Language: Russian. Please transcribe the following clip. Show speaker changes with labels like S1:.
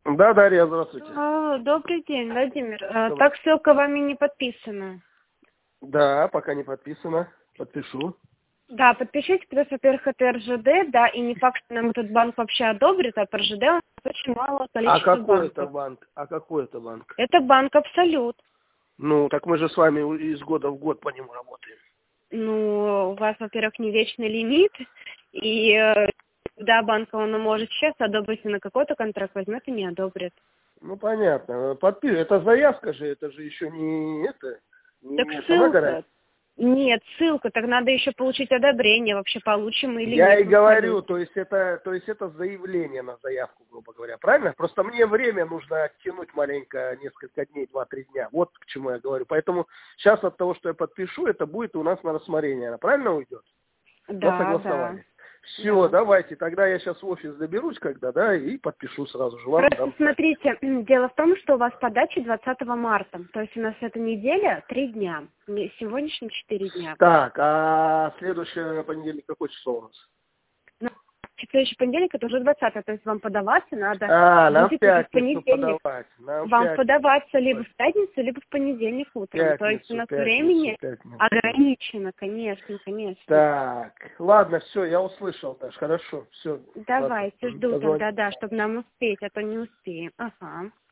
S1: Да, Дарья, здравствуйте.
S2: Добрый день, Владимир.
S1: Добрый.
S2: Так ссылка вами не подписана.
S1: Да, пока не подписано. Подпишу.
S2: Да, подпишите, потому что, во-первых, это РЖД, да, и не факт, что нам этот банк вообще одобрит, а по РЖД у нас очень мало
S1: А
S2: количества
S1: какой это
S2: банков.
S1: банк? А какой это банк?
S2: Это банк Абсолют.
S1: Ну, так мы же с вами из года в год по нему работаем.
S2: Ну, у вас, во-первых, не вечный лимит, и да, банк он может сейчас одобрить на какой-то контракт, возьмет и не одобрит.
S1: Ну, понятно. Это заявка же, это же еще не это,
S2: Так
S1: не сама
S2: ссылка.
S1: гарантия.
S2: Нет, ссылка, так надо еще получить одобрение, вообще получим мы или
S1: Я
S2: нет
S1: и
S2: в
S1: говорю,
S2: Абсолют.
S1: то есть это заявление на заявку, грубо говоря, правильно? Просто мне время нужно оттянуть маленько, несколько дней, 2-3 дня. Вот к чему я говорю. Поэтому сейчас от того, что я подпишу, это будет у нас на рассмотрение. Она правильно уйдет? На
S2: Да, да,
S1: согласование. Все,
S2: да.
S1: давайте. Тогда я сейчас в офис доберусь, когда, да, и подпишу сразу же. Вам
S2: Просто
S1: дам знать.
S2: смотрите, дело в том, что у вас подача 20 марта, то есть у нас эта неделя 3 дня, сегодняшний 4 дня.
S1: Так, а следующее понедельник какое число у нас?
S2: Ну, следующий понедельник это уже 20, то есть вам подаваться надо
S1: Нам в
S2: будет уже в
S1: пятницу
S2: понедельник.
S1: подавать. Нам в
S2: Вам
S1: пятницу
S2: подаваться либо
S1: подавать.
S2: в пятницу, либо в понедельник утром. То есть у
S1: Пятницу,
S2: нас
S1: пятницу,
S2: времени
S1: пятницу.
S2: ограничено, конечно, конечно.
S1: Так, ладно, все, я услышал, Даш, хорошо, все, ладно,
S2: Давайте, жду
S1: позвоню.
S2: тогда, да, чтобы нам успеть, а то не успеем. Ага.